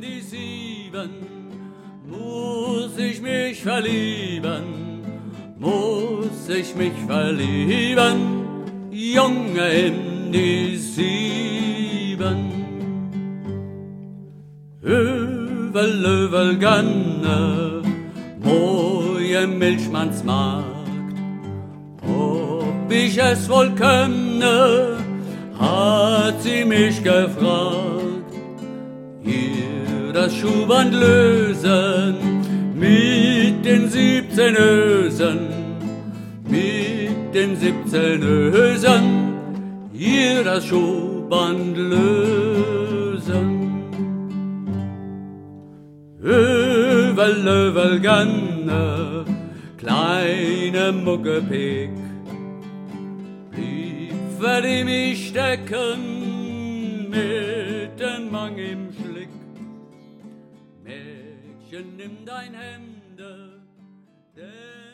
die 7 muss ich mich verlieben, muss ich mich verlieben, Junge in die 7. Övel Ganne, moje Milchmannsmarkt, ob ich es wohl könne, hat sie mich gefragt. Ihr das Schuhband lösen, mit den 17 Ösen, mit den 17 Ösen, ihr das Schuhband lösen. Övel Ganne, kleine Muckepick, blieb für die mich stecken, mit den Mang im Schlick. Mädchen, nimm dein Hemde,